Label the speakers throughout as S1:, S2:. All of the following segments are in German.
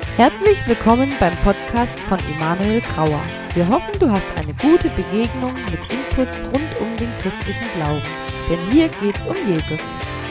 S1: Herzlich willkommen beim Podcast von Emanuel Grauer. Wir hoffen, du hast eine gute Begegnung mit Inputs rund um den christlichen Glauben. Denn hier geht's um Jesus.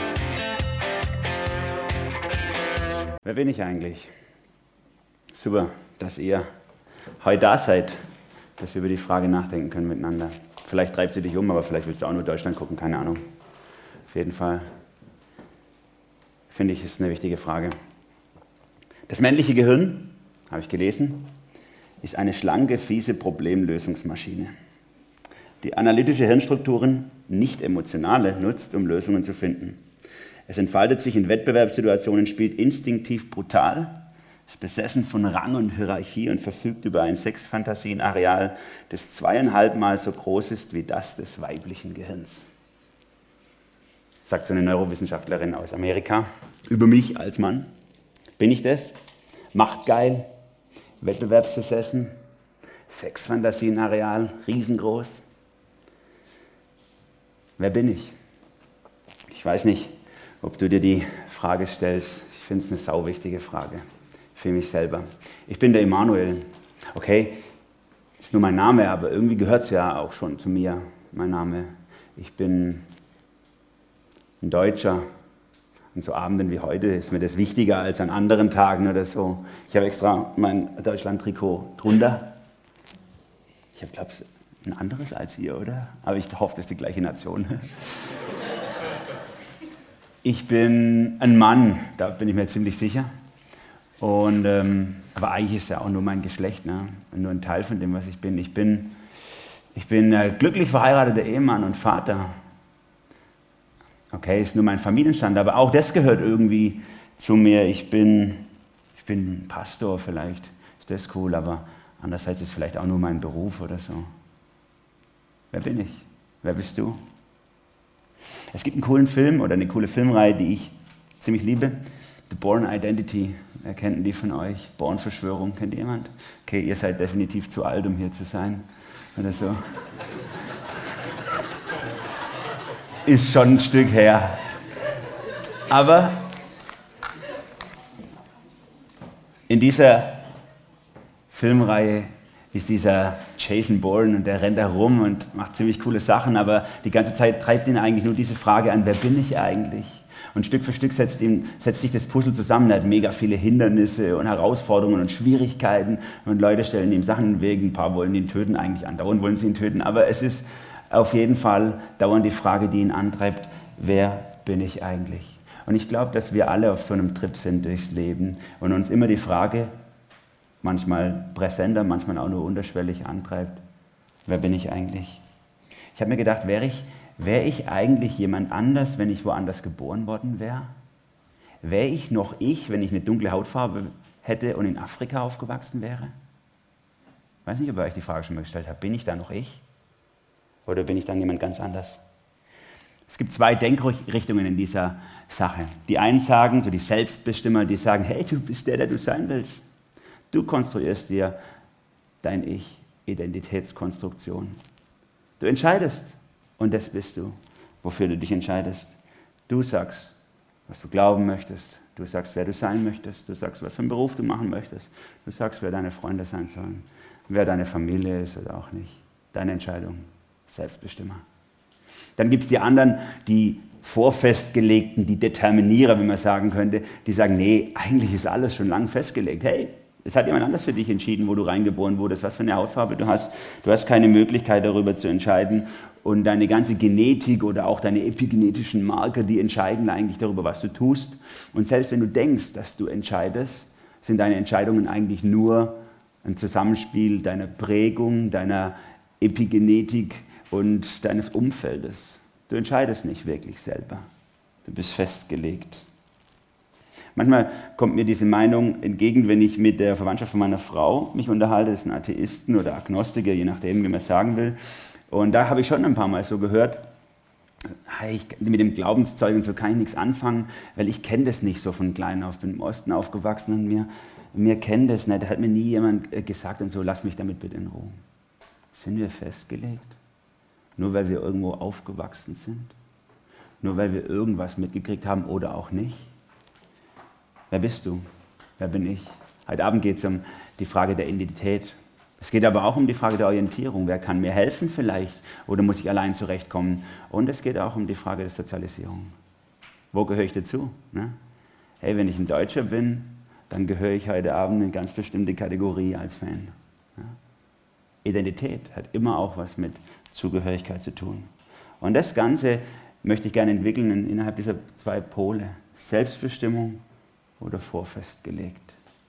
S2: Wer bin ich eigentlich? Super, dass ihr heute da seid, dass wir über die Frage nachdenken können miteinander. Vielleicht treibt sie dich um, aber vielleicht willst du auch nur Deutschland gucken, keine Ahnung. Auf jeden Fall finde ich, ist eine wichtige Frage. Das männliche Gehirn, habe ich gelesen, ist eine schlanke, fiese Problemlösungsmaschine, die analytische Hirnstrukturen, nicht emotionale, nutzt, um Lösungen zu finden. Es entfaltet sich in Wettbewerbssituationen, spielt instinktiv brutal, ist besessen von Rang und Hierarchie und verfügt über ein Sexfantasienareal, das 2,5 Mal so groß ist wie das des weiblichen Gehirns. Sagt so eine Neurowissenschaftlerin aus Amerika über mich als Mann. Bin ich das? Machtgeil, wettbewerbsbesessen, Sexfantasienareal, riesengroß. Wer bin ich? Ich weiß nicht, ob du dir die Frage stellst. Ich finde es eine sauwichtige Frage für mich selber. Ich bin der Emanuel. Okay, ist nur mein Name, aber irgendwie gehört es ja auch schon zu mir, mein Name. Ich bin ein Deutscher. An so Abenden wie heute ist mir das wichtiger als an anderen Tagen oder so. Ich habe extra mein Deutschland-Trikot drunter. Ich habe, glaube ich, ein anderes als ihr, oder? Aber ich hoffe, das ist die gleiche Nation. Ich bin ein Mann, da bin ich mir ziemlich sicher. Und, aber eigentlich ist ja auch nur mein Geschlecht, ne? Nur ein Teil von dem, was ich bin. Ich bin glücklich verheirateter Ehemann und Vater. Okay, ist nur mein Familienstand, aber auch das gehört irgendwie zu mir. Ich bin Pastor, vielleicht ist das cool, aber andererseits ist es vielleicht auch nur mein Beruf oder so. Wer bin ich? Wer bist du? Es gibt einen coolen Film oder eine coole Filmreihe, die ich ziemlich liebe. The Bourne Identity. Wer kennt die von euch? Bourne-Verschwörung, kennt jemand? Okay, ihr seid definitiv zu alt, um hier zu sein oder so. Ist schon ein Stück her. Aber in dieser Filmreihe ist dieser Jason Bourne und der rennt da rum und macht ziemlich coole Sachen, aber die ganze Zeit treibt ihn eigentlich nur diese Frage an, wer bin ich eigentlich? Und Stück für Stück setzt sich das Puzzle zusammen. Er hat mega viele Hindernisse und Herausforderungen und Schwierigkeiten und Leute stellen ihm Sachen in den Weg. Ein paar wollen ihn töten, eigentlich andauernd wollen sie ihn töten, aber es ist auf jeden Fall dauernd die Frage, die ihn antreibt, wer bin ich eigentlich? Und ich glaube, dass wir alle auf so einem Trip sind durchs Leben und uns immer die Frage, manchmal präsenter, manchmal auch nur unterschwellig antreibt, wer bin ich eigentlich? Ich habe mir gedacht, wäre ich eigentlich jemand anders, wenn ich woanders geboren worden wäre? Wäre ich noch ich, wenn ich eine dunkle Hautfarbe hätte und in Afrika aufgewachsen wäre? Ich weiß nicht, ob ihr euch die Frage schon mal gestellt habt, bin ich da noch ich? Oder bin ich dann jemand ganz anders? Es gibt 2 Denkrichtungen in dieser Sache. Die einen sagen, so die Selbstbestimmer, die sagen, hey, du bist der du sein willst. Du konstruierst dir dein Ich, Identitätskonstruktion. Du entscheidest und das bist du, wofür du dich entscheidest. Du sagst, was du glauben möchtest. Du sagst, wer du sein möchtest. Du sagst, was für einen Beruf du machen möchtest. Du sagst, wer deine Freunde sein sollen. Wer deine Familie ist oder auch nicht. Deine Entscheidung. Selbstbestimmer. Dann gibt es die anderen, die Vorfestgelegten, die Determinierer, wie man sagen könnte, die sagen, nee, eigentlich ist alles schon lang festgelegt. Hey, es hat jemand anders für dich entschieden, wo du reingeboren wurdest, was für eine Hautfarbe du hast. Du hast keine Möglichkeit, darüber zu entscheiden. Und deine ganze Genetik oder auch deine epigenetischen Marker, die entscheiden eigentlich darüber, was du tust. Und selbst wenn du denkst, dass du entscheidest, sind deine Entscheidungen eigentlich nur ein Zusammenspiel deiner Prägung, deiner Epigenetik und deines Umfeldes. Du entscheidest nicht wirklich selber. Du bist festgelegt. Manchmal kommt mir diese Meinung entgegen, wenn ich mit der Verwandtschaft von meiner Frau mich unterhalte. Das sind Atheisten oder Agnostiker, je nachdem, wie man sagen will. Und da habe ich schon ein paar Mal so gehört, hey, mit dem Glaubenszeug und so kann ich nichts anfangen, weil ich kenne das nicht so von klein auf. Ich bin im Osten aufgewachsen und mir kennt das nicht. Da hat mir nie jemand gesagt und so, lass mich damit bitte in Ruhe. Sind wir festgelegt? Nur weil wir irgendwo aufgewachsen sind? Nur weil wir irgendwas mitgekriegt haben oder auch nicht? Wer bist du? Wer bin ich? Heute Abend geht es um die Frage der Identität. Es geht aber auch um die Frage der Orientierung. Wer kann mir helfen vielleicht? Oder muss ich allein zurechtkommen? Und es geht auch um die Frage der Sozialisierung. Wo gehöre ich dazu? Ne? Hey, wenn ich ein Deutscher bin, dann gehöre ich heute Abend in eine ganz bestimmte Kategorie als Fan. Ja? Identität hat immer auch was mit Zugehörigkeit zu tun. Und das Ganze möchte ich gerne entwickeln innerhalb dieser zwei Pole. Selbstbestimmung oder vorfestgelegt.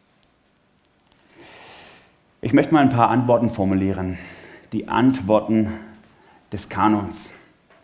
S2: Ich möchte mal ein paar Antworten formulieren. Die Antworten des Kanons.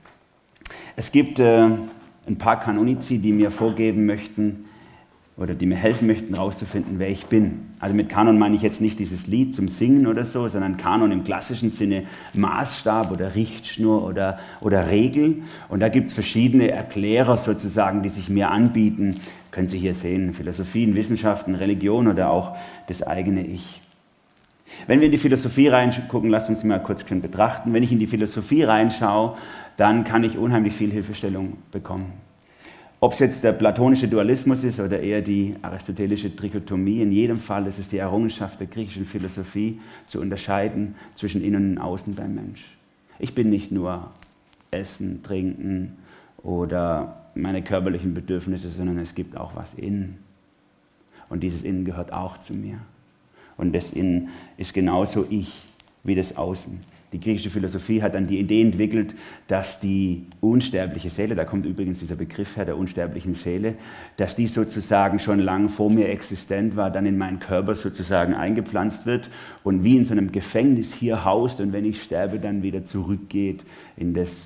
S2: Es gibt ein paar Kanonizi, die mir vorgeben möchten oder die mir helfen möchten, herauszufinden, wer ich bin. Also mit Kanon meine ich jetzt nicht dieses Lied zum Singen oder so, sondern Kanon im klassischen Sinne Maßstab oder Richtschnur oder Regel. Und da gibt es verschiedene Erklärer sozusagen, die sich mir anbieten. Können Sie hier sehen, Philosophien, Wissenschaften, Religion oder auch das eigene Ich. Wenn wir in die Philosophie reingucken, lasst uns mal kurz betrachten. Wenn ich in die Philosophie reinschaue, dann kann ich unheimlich viel Hilfestellung bekommen. Ob es jetzt der platonische Dualismus ist oder eher die aristotelische Trichotomie, in jedem Fall ist es die Errungenschaft der griechischen Philosophie, zu unterscheiden zwischen Innen und Außen beim Mensch. Ich bin nicht nur Essen, Trinken oder meine körperlichen Bedürfnisse, sondern es gibt auch was innen. Und dieses Innen gehört auch zu mir. Und das Innen ist genauso ich wie das Außen. Die griechische Philosophie hat dann die Idee entwickelt, dass die unsterbliche Seele, da kommt übrigens dieser Begriff her, der unsterblichen Seele, dass die sozusagen schon lange vor mir existent war, dann in meinen Körper sozusagen eingepflanzt wird und wie in so einem Gefängnis hier haust und wenn ich sterbe, dann wieder zurückgeht in das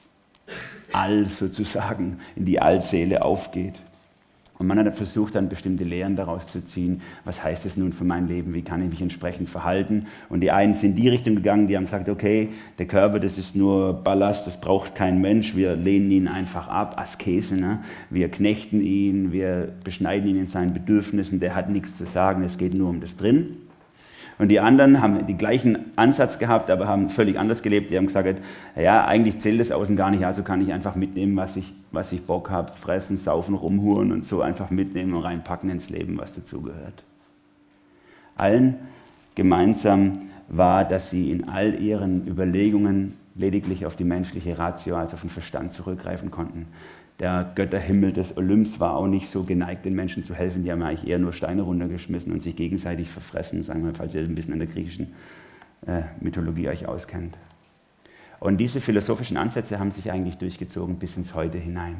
S2: All sozusagen, in die Allseele aufgeht. Und man hat versucht, dann bestimmte Lehren daraus zu ziehen. Was heißt es nun für mein Leben? Wie kann ich mich entsprechend verhalten? Und die einen sind in die Richtung gegangen, die haben gesagt, okay, der Körper, das ist nur Ballast, das braucht kein Mensch. Wir lehnen ihn einfach ab, Askese. Ne? Wir knechten ihn, wir beschneiden ihn in seinen Bedürfnissen. Der hat nichts zu sagen, es geht nur um das Drin. Und die anderen haben den gleichen Ansatz gehabt, aber haben völlig anders gelebt. Die haben gesagt, ja, eigentlich zählt das Außen gar nicht, also kann ich einfach mitnehmen, was ich Bock habe, fressen, saufen, rumhuren und so einfach mitnehmen und reinpacken ins Leben, was dazugehört. Allen gemeinsam war, dass sie in all ihren Überlegungen lediglich auf die menschliche Ratio, also auf den Verstand zurückgreifen konnten. Der Götterhimmel des Olymps war auch nicht so geneigt, den Menschen zu helfen. Die haben eigentlich eher nur Steine runtergeschmissen und sich gegenseitig verfressen, sagen wir, falls ihr ein bisschen in der griechischen Mythologie euch auskennt. Und diese philosophischen Ansätze haben sich eigentlich durchgezogen bis ins Heute hinein.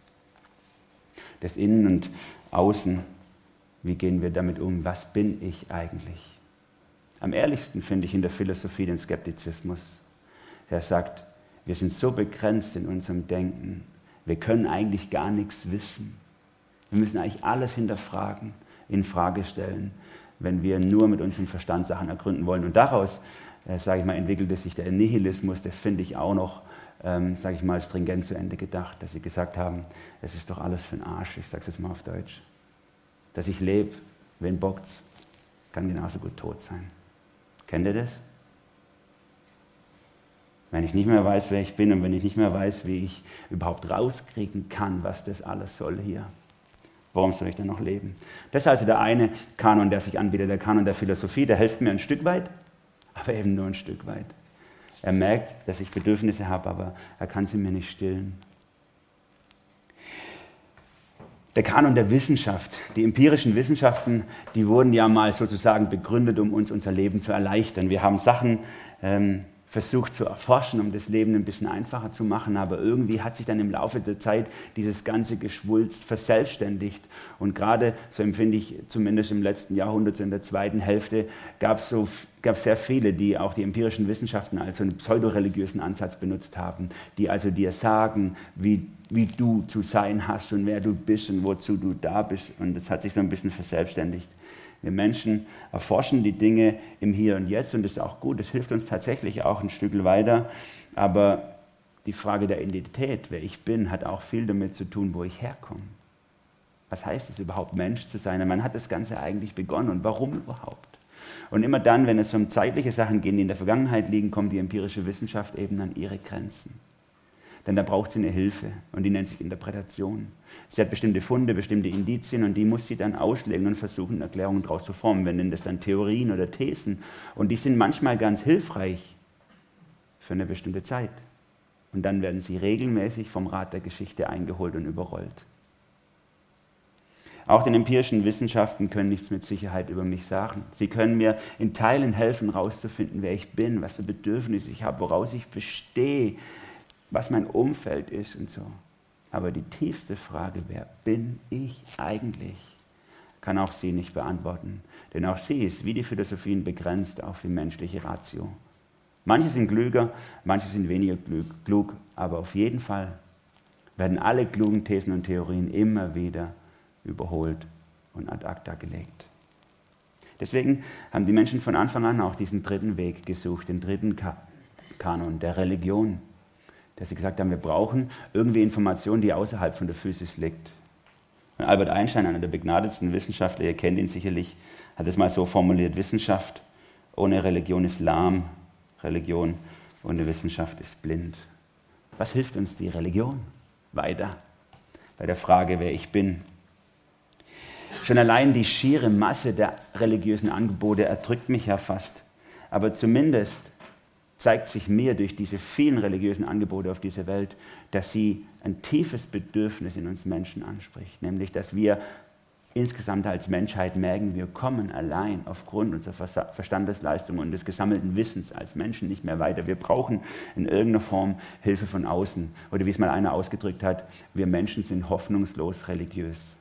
S2: Das Innen und Außen, wie gehen wir damit um? Was bin ich eigentlich? Am ehrlichsten finde ich in der Philosophie den Skeptizismus. Der sagt, wir sind so begrenzt in unserem Denken, wir können eigentlich gar nichts wissen. Wir müssen eigentlich alles hinterfragen, in Frage stellen, wenn wir nur mit unserem Verstand Sachen ergründen wollen. Und daraus, sage ich mal, entwickelte sich der Nihilismus. Das finde ich auch noch, sage ich mal, stringent zu Ende gedacht, dass sie gesagt haben, es ist doch alles für den Arsch. Ich sage es jetzt mal auf Deutsch. Dass ich lebe, wen bockt's, kann genauso gut tot sein. Kennt ihr das? Wenn ich nicht mehr weiß, wer ich bin und wenn ich nicht mehr weiß, wie ich überhaupt rauskriegen kann, was das alles soll hier, warum soll ich dann noch leben? Das ist also der eine Kanon, der sich anbietet, der Kanon der Philosophie, der hilft mir ein Stück weit, aber eben nur ein Stück weit. Er merkt, dass ich Bedürfnisse habe, aber er kann sie mir nicht stillen. Der Kanon der Wissenschaft, die empirischen Wissenschaften, die wurden ja mal sozusagen begründet, um uns unser Leben zu erleichtern. Wir haben Sachen versucht zu erforschen, um das Leben ein bisschen einfacher zu machen, aber irgendwie hat sich dann im Laufe der Zeit dieses ganze Geschwulst verselbstständigt und gerade, so empfinde ich zumindest im letzten Jahrhundert, so in der zweiten Hälfte, gab es sehr viele, die auch die empirischen Wissenschaften als so einen pseudoreligiösen Ansatz benutzt haben, die also dir sagen, wie du zu sein hast und wer du bist und wozu du da bist, und das hat sich so ein bisschen verselbstständigt. Wir Menschen erforschen die Dinge im Hier und Jetzt und das ist auch gut, das hilft uns tatsächlich auch ein Stück weiter. Aber die Frage der Identität, wer ich bin, hat auch viel damit zu tun, wo ich herkomme. Was heißt es überhaupt, Mensch zu sein? Und wann hat das Ganze eigentlich begonnen und warum überhaupt? Und immer dann, wenn es um zeitliche Sachen geht, die in der Vergangenheit liegen, kommt die empirische Wissenschaft eben an ihre Grenzen. Denn da braucht sie eine Hilfe und die nennt sich Interpretation. Sie hat bestimmte Funde, bestimmte Indizien und die muss sie dann auslegen und versuchen, Erklärungen daraus zu formen. Wir nennen das dann Theorien oder Thesen und die sind manchmal ganz hilfreich für eine bestimmte Zeit. Und dann werden sie regelmäßig vom Rat der Geschichte eingeholt und überrollt. Auch die empirischen Wissenschaften können nichts mit Sicherheit über mich sagen. Sie können mir in Teilen helfen, herauszufinden, wer ich bin, was für Bedürfnisse ich habe, woraus ich bestehe, was mein Umfeld ist und so. Aber die tiefste Frage, wer bin ich eigentlich, kann auch sie nicht beantworten. Denn auch sie ist, wie die Philosophien, begrenzt auf die menschliche Ratio. Manche sind klüger, manche sind weniger klug, aber auf jeden Fall werden alle klugen Thesen und Theorien immer wieder überholt und ad acta gelegt. Deswegen haben die Menschen von Anfang an auch diesen dritten Weg gesucht, den dritten Kanon der Religion, dass sie gesagt haben, wir brauchen irgendwie Informationen, die außerhalb von der Physis liegt. Und Albert Einstein, einer der begnadetsten Wissenschaftler, ihr kennt ihn sicherlich, hat es mal so formuliert: Wissenschaft ohne Religion ist lahm, Religion ohne Wissenschaft ist blind. Was hilft uns die Religion weiter bei der Frage, wer ich bin? Schon allein die schiere Masse der religiösen Angebote erdrückt mich ja fast. Aber zumindest zeigt sich mir durch diese vielen religiösen Angebote auf dieser Welt, dass sie ein tiefes Bedürfnis in uns Menschen anspricht. Nämlich, dass wir insgesamt als Menschheit merken, wir kommen allein aufgrund unserer Verstandesleistung und des gesammelten Wissens als Menschen nicht mehr weiter. Wir brauchen in irgendeiner Form Hilfe von außen. Oder wie es mal einer ausgedrückt hat, wir Menschen sind hoffnungslos religiös.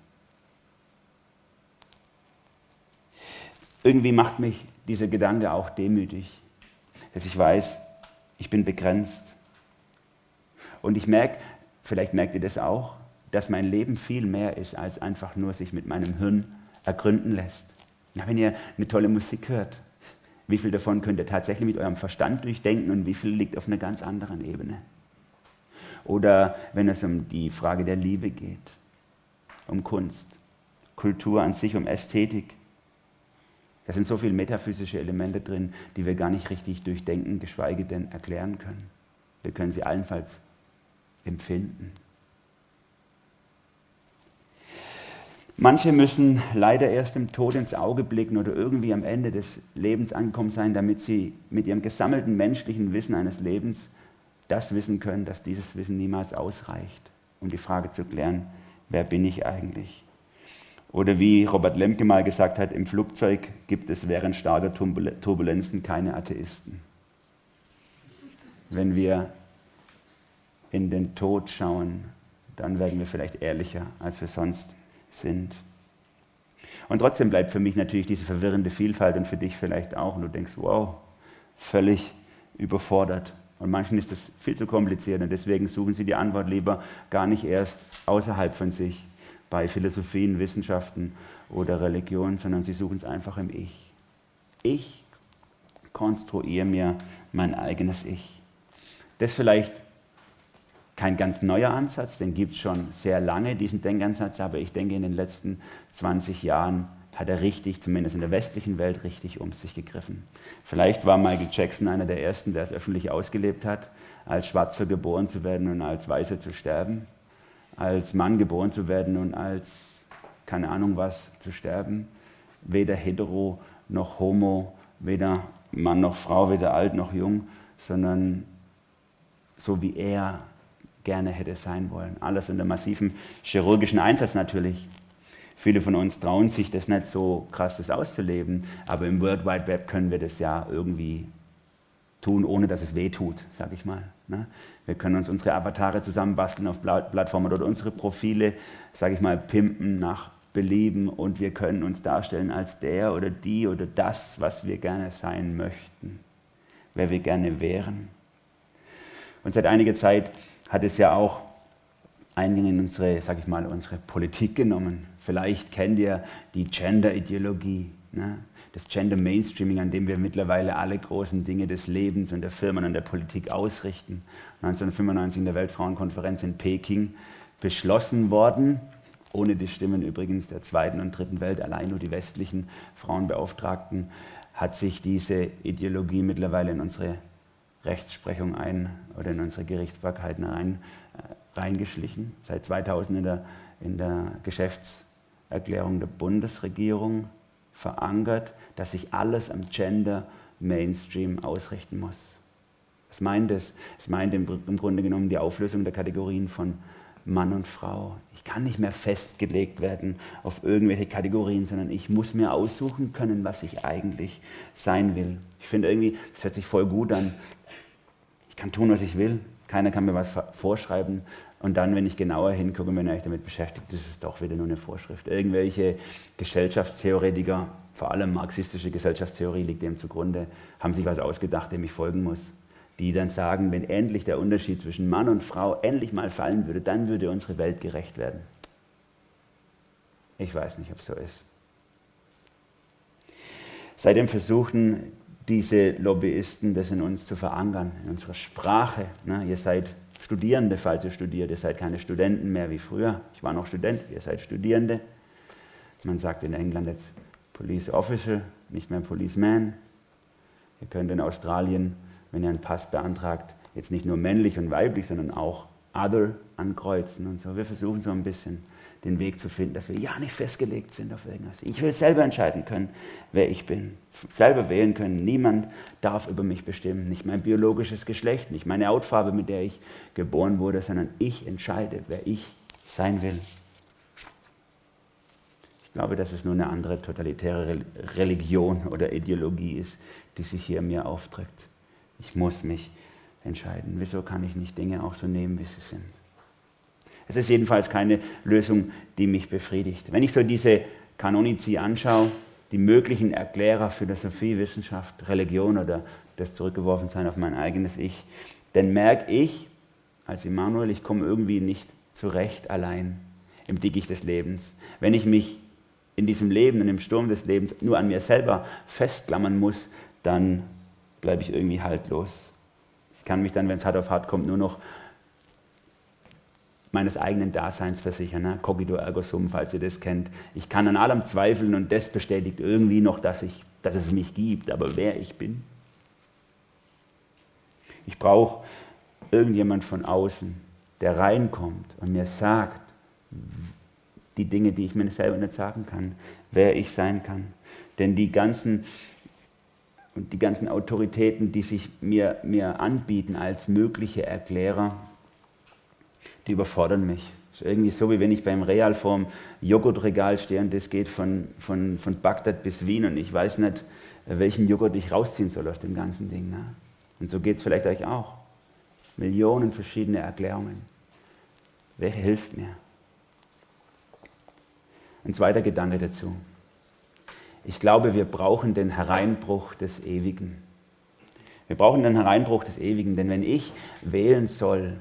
S2: Irgendwie macht mich dieser Gedanke auch demütig, dass ich weiß, ich bin begrenzt. Und ich merke, vielleicht merkt ihr das auch, dass mein Leben viel mehr ist, als einfach nur sich mit meinem Hirn ergründen lässt. Na, wenn ihr eine tolle Musik hört, wie viel davon könnt ihr tatsächlich mit eurem Verstand durchdenken und wie viel liegt auf einer ganz anderen Ebene? Oder wenn es um die Frage der Liebe geht, um Kunst, Kultur an sich, um Ästhetik. Da sind so viele metaphysische Elemente drin, die wir gar nicht richtig durchdenken, geschweige denn erklären können. Wir können sie allenfalls empfinden. Manche müssen leider erst im Tod ins Auge blicken oder irgendwie am Ende des Lebens angekommen sein, damit sie mit ihrem gesammelten menschlichen Wissen eines Lebens das wissen können, dass dieses Wissen niemals ausreicht, um die Frage zu klären, wer bin ich eigentlich? Oder wie Robert Lemke mal gesagt hat, im Flugzeug gibt es während starker Turbulenzen keine Atheisten. Wenn wir in den Tod schauen, dann werden wir vielleicht ehrlicher, als wir sonst sind. Und trotzdem bleibt für mich natürlich diese verwirrende Vielfalt und für dich vielleicht auch. Und du denkst, wow, völlig überfordert. Und manchen ist das viel zu kompliziert und deswegen suchen sie die Antwort lieber gar nicht erst außerhalb von sich, bei Philosophien, Wissenschaften oder Religion, sondern sie suchen es einfach im Ich. Ich konstruiere mir mein eigenes Ich. Das ist vielleicht kein ganz neuer Ansatz, den gibt es schon sehr lange, diesen Denkansatz, aber ich denke, in den letzten 20 Jahren hat er richtig, zumindest in der westlichen Welt, richtig um sich gegriffen. Vielleicht war Michael Jackson einer der Ersten, der es öffentlich ausgelebt hat, als Schwarzer geboren zu werden und als Weißer zu sterben, als Mann geboren zu werden und als, keine Ahnung was, zu sterben. Weder hetero noch homo, weder Mann noch Frau, weder alt noch jung, sondern so wie er gerne hätte sein wollen. Alles unter massivem chirurgischen Einsatz natürlich. Viele von uns trauen sich das nicht so krass, das auszuleben, aber im World Wide Web können wir das ja irgendwie tun, ohne dass es weh tut, sag ich mal. Ne? Wir können uns unsere Avatare zusammenbasteln auf Plattformen oder unsere Profile, sag ich mal, pimpen nach Belieben und wir können uns darstellen als der oder die oder das, was wir gerne sein möchten, wer wir gerne wären. Und seit einiger Zeit hat es ja auch Eingang in unsere, sag ich mal, unsere Politik genommen. Vielleicht kennt ihr die Gender-Ideologie, ne? Das Gender-Mainstreaming, an dem wir mittlerweile alle großen Dinge des Lebens und der Firmen und der Politik ausrichten. 1995 in der Weltfrauenkonferenz in Peking beschlossen worden, ohne die Stimmen übrigens der zweiten und dritten Welt, allein nur die westlichen Frauenbeauftragten, hat sich diese Ideologie mittlerweile in unsere Rechtsprechung oder in unsere Gerichtsbarkeiten reingeschlichen. Seit 2000 in der Geschäftserklärung der Bundesregierung verankert, dass sich alles am Gender Mainstream ausrichten muss. Was meint es? Es meint im Grunde genommen die Auflösung der Kategorien von Mann und Frau. Ich kann nicht mehr festgelegt werden auf irgendwelche Kategorien, sondern ich muss mir aussuchen können, was ich eigentlich sein will. Ich finde irgendwie, das hört sich voll gut an. Ich kann tun, was ich will. Keiner kann mir was vorschreiben. Und dann, wenn ich genauer hingucke und bin eigentlich damit beschäftigt, ist es doch wieder nur eine Vorschrift. Irgendwelche Gesellschaftstheoretiker, vor allem marxistische Gesellschaftstheorie liegt dem zugrunde, haben sich was ausgedacht, dem ich folgen muss. Die dann sagen, wenn endlich der Unterschied zwischen Mann und Frau endlich mal fallen würde, dann würde unsere Welt gerecht werden. Ich weiß nicht, ob es so ist. Seitdem versuchten diese Lobbyisten, das in uns zu verankern, in unserer Sprache. Ihr seid Studierende, falls ihr studiert. Ihr seid keine Studenten mehr wie früher. Ich war noch Student, ihr seid Studierende. Man sagt in England jetzt Police Officer, nicht mehr Policeman. Ihr könnt in Australien, wenn ihr einen Pass beantragt, jetzt nicht nur männlich und weiblich, sondern auch Other ankreuzen und so. Wir versuchen so ein bisschen den Weg zu finden, dass wir ja nicht festgelegt sind auf irgendwas. Ich will selber entscheiden können, wer ich bin. Selber wählen können. Niemand darf über mich bestimmen. Nicht mein biologisches Geschlecht, nicht meine Hautfarbe, mit der ich geboren wurde, sondern ich entscheide, wer ich sein will. Ich glaube, dass es nur eine andere totalitäre Religion oder Ideologie ist, die sich hier mir aufdrückt. Ich muss mich entscheiden. Wieso kann ich nicht Dinge auch so nehmen, wie sie sind? Es ist jedenfalls keine Lösung, die mich befriedigt. Wenn ich so diese Kanonici anschaue, die möglichen Erklärer Philosophie, Wissenschaft, Religion oder das Zurückgeworfensein auf mein eigenes Ich, dann merke ich als Immanuel, ich komme irgendwie nicht zurecht allein im Dickicht des Lebens. Wenn ich mich in diesem Leben und im Sturm des Lebens nur an mir selber festklammern muss, dann bleibe ich irgendwie haltlos. Ich kann mich dann, wenn es hart auf hart kommt, nur noch meines eigenen Daseins versichern. Cogito ergo sum, falls ihr das kennt. Ich kann an allem zweifeln und das bestätigt irgendwie noch, dass es mich gibt, aber wer ich bin. Ich brauche irgendjemand von außen, der reinkommt und mir sagt, die Dinge, die ich mir selber nicht sagen kann, wer ich sein kann. Denn die ganzen Autoritäten, die sich mir anbieten als mögliche Erklärer, die überfordern mich. Das ist irgendwie so, wie wenn ich beim Real vorm Joghurtregal stehe und das geht von Bagdad bis Wien und ich weiß nicht, welchen Joghurt ich rausziehen soll aus dem ganzen Ding. Ne? Und so geht es vielleicht euch auch. Millionen verschiedene Erklärungen. Welche hilft mir? Ein zweiter Gedanke dazu. Ich glaube, wir brauchen den Hereinbruch des Ewigen. Wir brauchen den Hereinbruch des Ewigen, denn wenn ich wählen soll,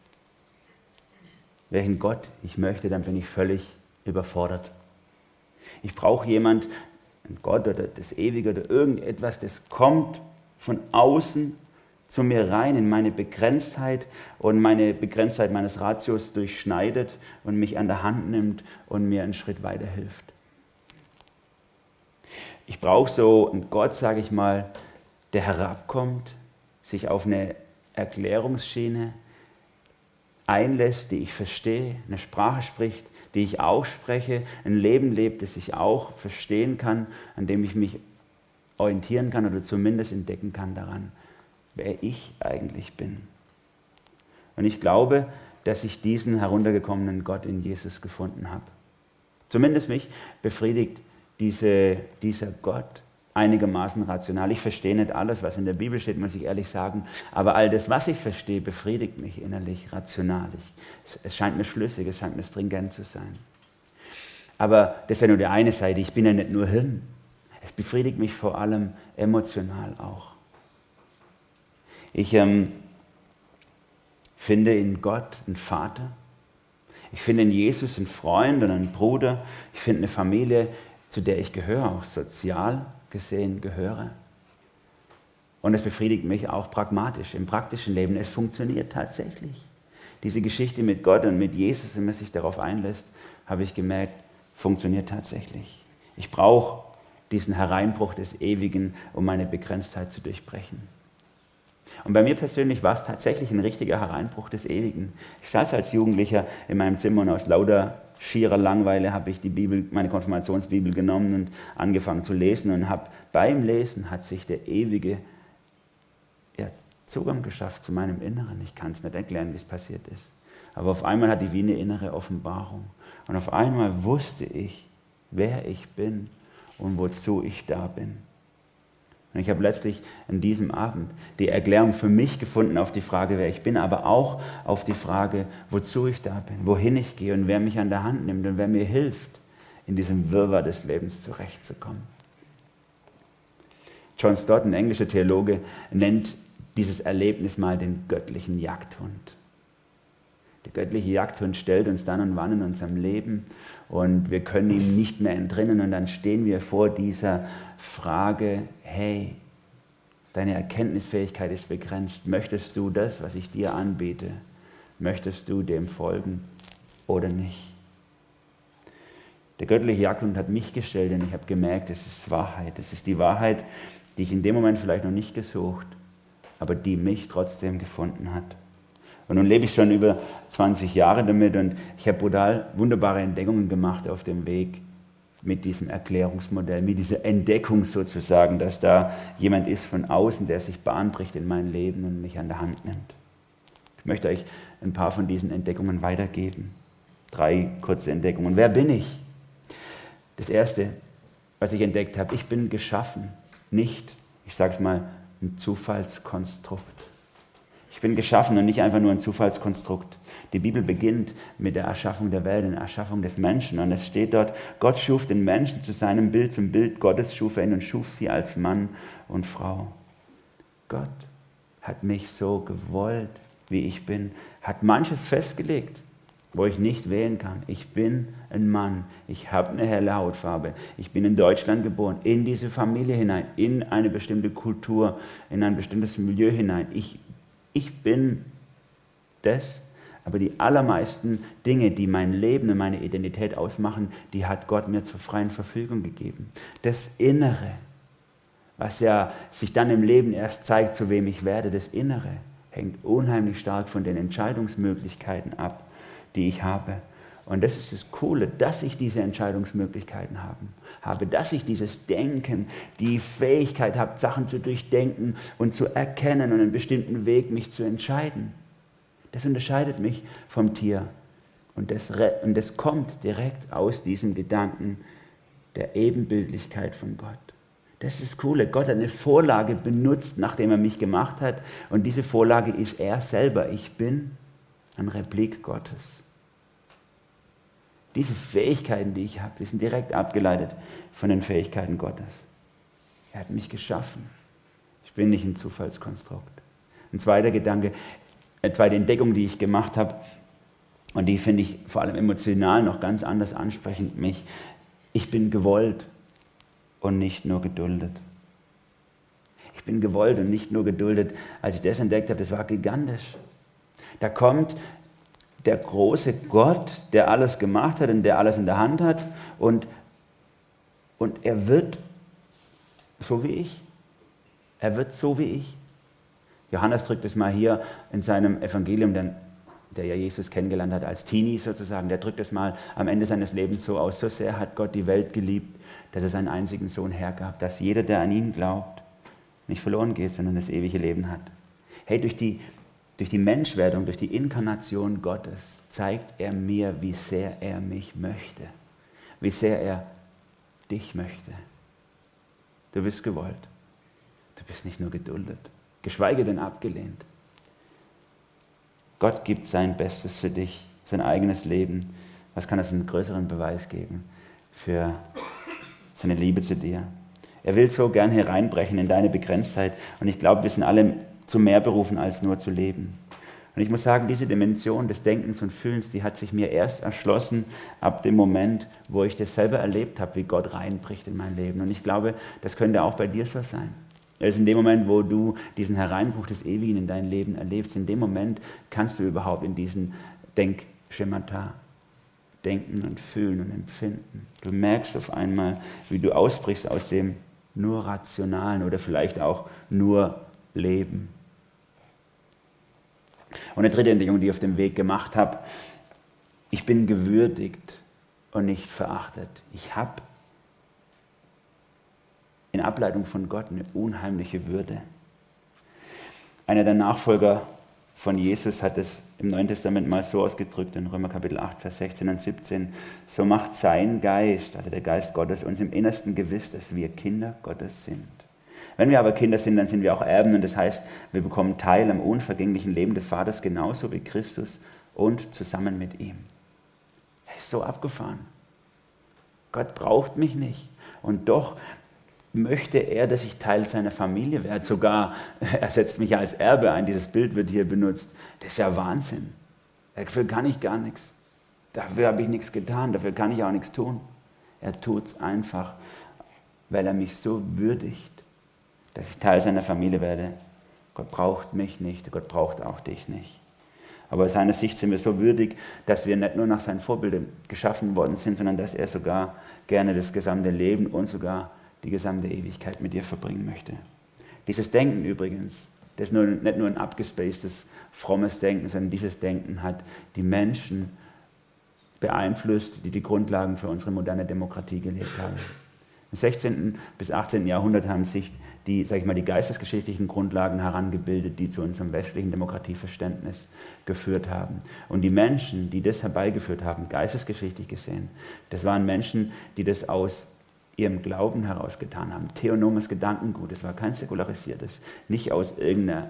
S2: welchen Gott ich möchte, dann bin ich völlig überfordert. Ich brauche jemanden, einen Gott oder das Ewige oder irgendetwas, das kommt von außen zu mir rein in meine Begrenztheit und meine Begrenztheit meines Ratios durchschneidet und mich an der Hand nimmt und mir einen Schritt weiter hilft. Ich brauche so einen Gott, sage ich mal, der herabkommt, sich auf eine Erklärungsschiene einlässt, die ich verstehe, eine Sprache spricht, die ich auch spreche, ein Leben lebt, das ich auch verstehen kann, an dem ich mich orientieren kann oder zumindest entdecken kann daran, wer ich eigentlich bin. Und ich glaube, dass ich diesen heruntergekommenen Gott in Jesus gefunden habe. Zumindest mich befriedigt dieser Gott einigermaßen rational. Ich verstehe nicht alles, was in der Bibel steht, muss ich ehrlich sagen, aber all das, was ich verstehe, befriedigt mich innerlich rational. Es scheint mir schlüssig, es scheint mir stringent zu sein. Aber das ist ja nur die eine Seite, ich bin ja nicht nur Hirn. Es befriedigt mich vor allem emotional auch. Ich finde in Gott einen Vater, ich finde in Jesus einen Freund und einen Bruder, ich finde eine Familie, zu der ich gehöre, auch sozial gesehen gehöre. Und es befriedigt mich auch pragmatisch, im praktischen Leben. Es funktioniert tatsächlich. Diese Geschichte mit Gott und mit Jesus, wenn man sich darauf einlässt, habe ich gemerkt, funktioniert tatsächlich. Ich brauche diesen Hereinbruch des Ewigen, um meine Begrenztheit zu durchbrechen. Und bei mir persönlich war es tatsächlich ein richtiger Hereinbruch des Ewigen. Ich saß als Jugendlicher in meinem Zimmer und aus lauter schierer Langeweile habe ich die Bibel, meine Konfirmationsbibel genommen und angefangen zu lesen und beim Lesen hat sich der Ewige Zugang geschafft zu meinem Inneren. Ich kann es nicht erklären, wie es passiert ist. Aber auf einmal hatte ich wie eine innere Offenbarung. Und auf einmal wusste ich, wer ich bin und wozu ich da bin. Und ich habe letztlich an diesem Abend die Erklärung für mich gefunden auf die Frage, wer ich bin, aber auch auf die Frage, wozu ich da bin, wohin ich gehe und wer mich an der Hand nimmt und wer mir hilft, in diesem Wirrwarr des Lebens zurechtzukommen. John Stott, ein englischer Theologe, nennt dieses Erlebnis mal den göttlichen Jagdhund. Der göttliche Jagdhund stellt uns dann und wann in unserem Leben und wir können ihm nicht mehr entrinnen und dann stehen wir vor dieser Frage, hey, deine Erkenntnisfähigkeit ist begrenzt. Möchtest du das, was ich dir anbiete, möchtest du dem folgen oder nicht? Der göttliche Jagdhund hat mich gestellt und ich habe gemerkt, es ist Wahrheit. Es ist die Wahrheit, die ich in dem Moment vielleicht noch nicht gesucht, aber die mich trotzdem gefunden hat. Und nun lebe ich schon über 20 Jahre damit und ich habe brutal wunderbare Entdeckungen gemacht auf dem Weg mit diesem Erklärungsmodell, mit dieser Entdeckung sozusagen, dass da jemand ist von außen, der sich Bahn bricht in mein Leben und mich an der Hand nimmt. Ich möchte euch ein paar von diesen Entdeckungen weitergeben. 3 kurze Entdeckungen. Wer bin ich? Das Erste, was ich entdeckt habe, ich bin geschaffen, nicht, ich sage es mal, ein Zufallskonstrukt. Ich bin geschaffen und nicht einfach nur ein Zufallskonstrukt. Die Bibel beginnt mit der Erschaffung der Welt, der Erschaffung des Menschen. Und es steht dort, Gott schuf den Menschen zu seinem Bild, zum Bild Gottes schuf er ihn und schuf sie als Mann und Frau. Gott hat mich so gewollt, wie ich bin, hat manches festgelegt, wo ich nicht wählen kann. Ich bin ein Mann, ich habe eine helle Hautfarbe, ich bin in Deutschland geboren, in diese Familie hinein, in eine bestimmte Kultur, in ein bestimmtes Milieu hinein. Ich bin das, aber die allermeisten Dinge, die mein Leben und meine Identität ausmachen, die hat Gott mir zur freien Verfügung gegeben. Das Innere, was ja sich dann im Leben erst zeigt, zu wem ich werde, das Innere hängt unheimlich stark von den Entscheidungsmöglichkeiten ab, die ich habe. Und das ist das Coole, dass ich diese Entscheidungsmöglichkeiten habe, dass ich dieses Denken, die Fähigkeit habe, Sachen zu durchdenken und zu erkennen und einen bestimmten Weg mich zu entscheiden. Das unterscheidet mich vom Tier. Und das kommt direkt aus diesem Gedanken der Ebenbildlichkeit von Gott. Das ist das Coole. Gott hat eine Vorlage benutzt, nachdem er mich gemacht hat. Und diese Vorlage ist er selber. Ich bin ein Replik Gottes. Diese Fähigkeiten, die ich habe, die sind direkt abgeleitet von den Fähigkeiten Gottes. Er hat mich geschaffen. Ich bin nicht ein Zufallskonstrukt. Ein zweiter Gedanke, eine zweite Entdeckung, die ich gemacht habe, und die finde ich vor allem emotional noch ganz anders ansprechend mich. Ich bin gewollt und nicht nur geduldet. Ich bin gewollt und nicht nur geduldet. Als ich das entdeckt habe, das war gigantisch. Da kommt der große Gott, der alles gemacht hat und der alles in der Hand hat und er wird so wie ich. Er wird so wie ich. Johannes drückt es mal hier in seinem Evangelium, der ja Jesus kennengelernt hat als Teenie sozusagen, der drückt es mal am Ende seines Lebens so aus. So sehr hat Gott die Welt geliebt, dass er seinen einzigen Sohn hergab, dass jeder, der an ihn glaubt, nicht verloren geht, sondern das ewige Leben hat. Hey, durch die Menschwerdung, durch die Inkarnation Gottes zeigt er mir, wie sehr er mich möchte, wie sehr er dich möchte. Du bist gewollt, du bist nicht nur geduldet, geschweige denn abgelehnt. Gott gibt sein Bestes für dich, sein eigenes Leben. Was kann das einen größeren Beweis geben für seine Liebe zu dir? Er will so gern hereinbrechen in deine Begrenztheit und ich glaube, wir sind alle zu mehr berufen, als nur zu leben. Und ich muss sagen, diese Dimension des Denkens und Fühlens, die hat sich mir erst erschlossen ab dem Moment, wo ich das selber erlebt habe, wie Gott reinbricht in mein Leben. Und ich glaube, das könnte auch bei dir so sein. Also in dem Moment, wo du diesen Hereinbruch des Ewigen in dein Leben erlebst, in dem Moment kannst du überhaupt in diesen Denkschemata denken und fühlen und empfinden. Du merkst auf einmal, wie du ausbrichst aus dem nur Rationalen oder vielleicht auch nur Leben Und eine dritte Entdeckung, die ich auf dem Weg gemacht habe: Ich bin gewürdigt und nicht verachtet. Ich habe in Ableitung von Gott eine unheimliche Würde. Einer der Nachfolger von Jesus hat es im Neuen Testament mal so ausgedrückt, in Römer Kapitel 8, Vers 16 und 17: So macht sein Geist, also der Geist Gottes, uns im Innersten gewiss, dass wir Kinder Gottes sind. Wenn wir aber Kinder sind, dann sind wir auch Erben, und das heißt, wir bekommen Teil am unvergänglichen Leben des Vaters, genauso wie Christus, und zusammen mit ihm. Er ist so abgefahren. Gott braucht mich nicht. Und doch möchte er, dass ich Teil seiner Familie werde. Sogar, er setzt mich als Erbe ein. Dieses Bild wird hier benutzt. Das ist ja Wahnsinn. Dafür kann ich gar nichts. Dafür habe ich nichts getan. Dafür kann ich auch nichts tun. Er tut es einfach, weil er mich so würdigt, dass ich Teil seiner Familie werde. Gott braucht mich nicht. Gott braucht auch dich nicht. Aber aus seiner Sicht sind wir so würdig, dass wir nicht nur nach seinen Vorbildern geschaffen worden sind, sondern dass er sogar gerne das gesamte Leben und sogar die gesamte Ewigkeit mit dir verbringen möchte. Dieses Denken übrigens, das ist nicht nur ein abgespacedes, frommes Denken, sondern dieses Denken hat die Menschen beeinflusst, die die Grundlagen für unsere moderne Demokratie gelegt haben. Im 16. bis 18. Jahrhundert haben sich die geistesgeschichtlichen Grundlagen herangebildet, die zu unserem westlichen Demokratieverständnis geführt haben. Und die Menschen, die das herbeigeführt haben, geistesgeschichtlich gesehen, das waren Menschen, die das aus ihrem Glauben heraus getan haben. Theonomes Gedankengut, das war kein säkularisiertes, nicht aus irgendeiner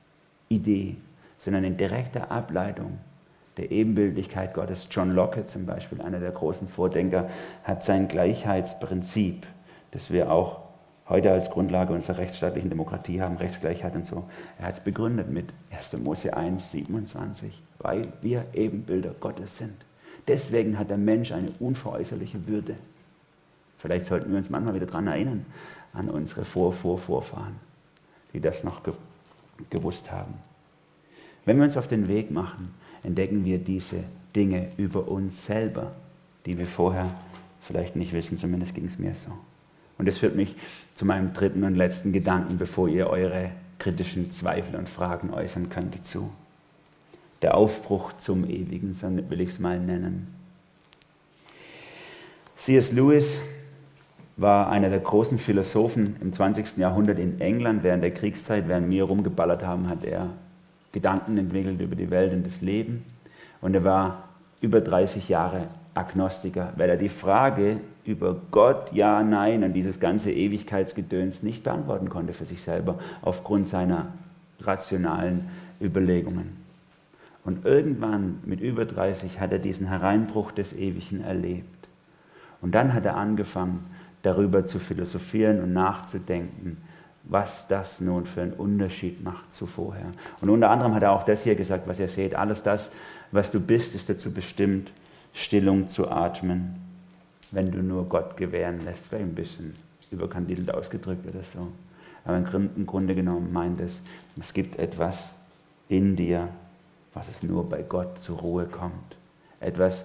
S2: Idee, sondern in direkter Ableitung der Ebenbildlichkeit Gottes. John Locke zum Beispiel, einer der großen Vordenker, hat sein Gleichheitsprinzip, das wir auch heute als Grundlage unserer rechtsstaatlichen Demokratie haben, Rechtsgleichheit und so. Er hat es begründet mit 1. Mose 1, 27, weil wir Ebenbilder Gottes sind. Deswegen hat der Mensch eine unveräußerliche Würde. Vielleicht sollten wir uns manchmal wieder daran erinnern, an unsere Vorfahren, die das noch gewusst haben. Wenn wir uns auf den Weg machen, entdecken wir diese Dinge über uns selber, die wir vorher vielleicht nicht wissen, zumindest ging es mir so. Und das führt mich zu meinem dritten und letzten Gedanken, bevor ihr eure kritischen Zweifel und Fragen äußern könnt dazu. Der Aufbruch zum Ewigen, so will ich es mal nennen. C.S. Lewis war einer der großen Philosophen im 20. Jahrhundert in England. Während der Kriegszeit, während wir rumgeballert haben, hat er Gedanken entwickelt über die Welt und das Leben. Und er war über 30 Jahre Agnostiker, weil er die Frage über Gott, ja, nein und dieses ganze Ewigkeitsgedöns nicht beantworten konnte für sich selber aufgrund seiner rationalen Überlegungen. Und irgendwann mit über 30 hat er diesen Hereinbruch des Ewigen erlebt. Und dann hat er angefangen, darüber zu philosophieren und nachzudenken, was das nun für einen Unterschied macht zu vorher. Und unter anderem hat er auch das hier gesagt, was ihr seht: Alles das, was du bist, ist dazu bestimmt, Stillung zu atmen, wenn du nur Gott gewähren lässt. Vielleicht ein bisschen überkandidelt ausgedrückt oder so. Aber im Grunde genommen meint es gibt etwas in dir, was es nur bei Gott zur Ruhe kommt. Etwas,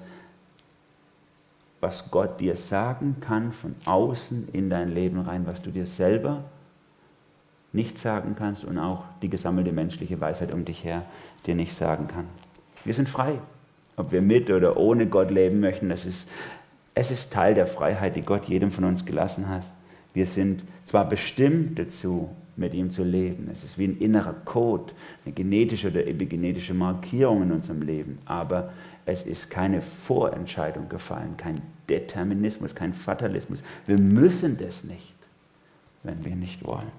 S2: was Gott dir sagen kann, von außen in dein Leben rein, was du dir selber nicht sagen kannst und auch die gesammelte menschliche Weisheit um dich her dir nicht sagen kann. Wir sind frei. Ob wir mit oder ohne Gott leben möchten, es ist Teil der Freiheit, die Gott jedem von uns gelassen hat. Wir sind zwar bestimmt dazu, mit ihm zu leben. Es ist wie ein innerer Code, eine genetische oder epigenetische Markierung in unserem Leben. Aber es ist keine Vorentscheidung gefallen, kein Determinismus, kein Fatalismus. Wir müssen das nicht, wenn wir nicht wollen.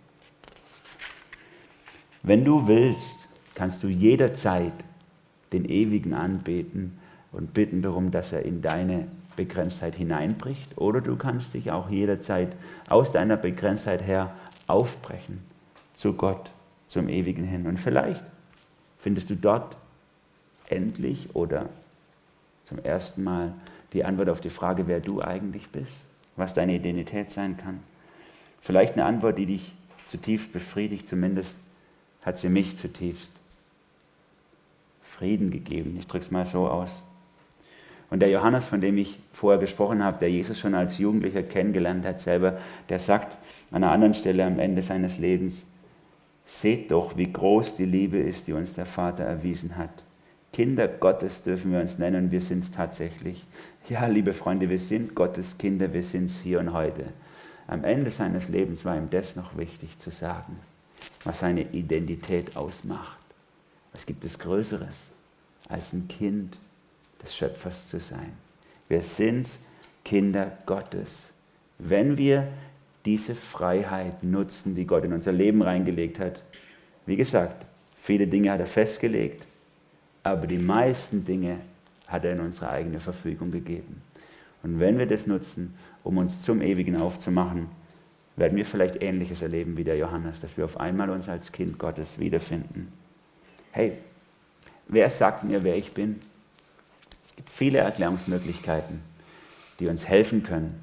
S2: Wenn du willst, kannst du jederzeit den Ewigen anbeten und bitten darum, dass er in deine Begrenztheit hineinbricht. Oder du kannst dich auch jederzeit aus deiner Begrenztheit her aufbrechen zu Gott, zum Ewigen hin. Und vielleicht findest du dort endlich oder zum ersten Mal die Antwort auf die Frage, wer du eigentlich bist, was deine Identität sein kann. Vielleicht eine Antwort, die dich zutiefst befriedigt, zumindest hat sie mich zutiefst Frieden gegeben. Ich drücke es mal so aus. Und der Johannes, von dem ich vorher gesprochen habe, der Jesus schon als Jugendlicher kennengelernt hat selber, der sagt an einer anderen Stelle am Ende seines Lebens: Seht doch, wie groß die Liebe ist, die uns der Vater erwiesen hat. Kinder Gottes dürfen wir uns nennen und wir sind es tatsächlich. Ja, liebe Freunde, wir sind Gottes Kinder, wir sind es hier und heute. Am Ende seines Lebens war ihm das noch wichtig zu sagen, was seine Identität ausmacht. Was gibt es Größeres, als ein Kind des Schöpfers zu sein? Wir sind Kinder Gottes. Wenn wir diese Freiheit nutzen, die Gott in unser Leben reingelegt hat, wie gesagt, viele Dinge hat er festgelegt, aber die meisten Dinge hat er in unsere eigene Verfügung gegeben. Und wenn wir das nutzen, um uns zum Ewigen aufzumachen, werden wir vielleicht Ähnliches erleben wie der Johannes, dass wir auf einmal uns als Kind Gottes wiederfinden. Hey, wer sagt mir, wer ich bin? Es gibt viele Erklärungsmöglichkeiten, die uns helfen können.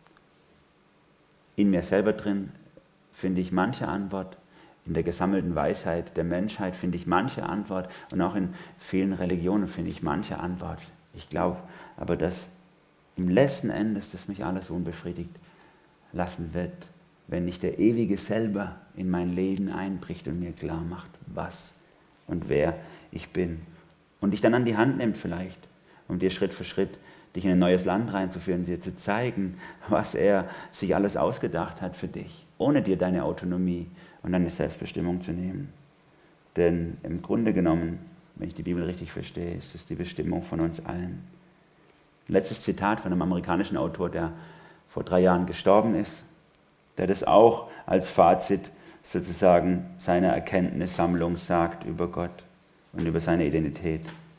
S2: In mir selber drin finde ich manche Antwort, in der gesammelten Weisheit der Menschheit finde ich manche Antwort und auch in vielen Religionen finde ich manche Antwort. Ich glaube aber, dass im letzten Endes das mich alles unbefriedigt lassen wird, wenn nicht der Ewige selber in mein Leben einbricht und mir klar macht, was und wer ich bin. Und dich dann an die Hand nimmt vielleicht, um dir Schritt für Schritt dich in ein neues Land reinzuführen, dir zu zeigen, was er sich alles ausgedacht hat für dich, ohne dir deine Autonomie und deine Selbstbestimmung zu nehmen. Denn im Grunde genommen, wenn ich die Bibel richtig verstehe, ist es die Bestimmung von uns allen. Letztes Zitat von einem amerikanischen Autor, der vor 3 Jahren gestorben ist, der das auch als Fazit sozusagen seiner Erkenntnissammlung sagt über Gott und über seine Identität.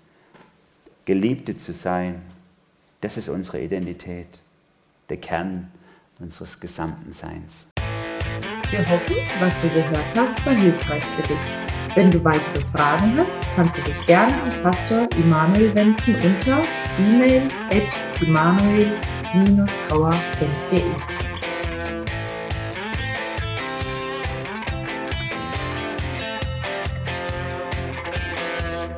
S2: Geliebte zu sein, das ist unsere Identität, der Kern unseres gesamten Seins.
S1: Wir hoffen, was du gehört hast, war hilfreich für dich. Wenn du weitere Fragen hast, kannst du dich gerne an Pastor Immanuel wenden unter e-mail@immanuel-trauer.de.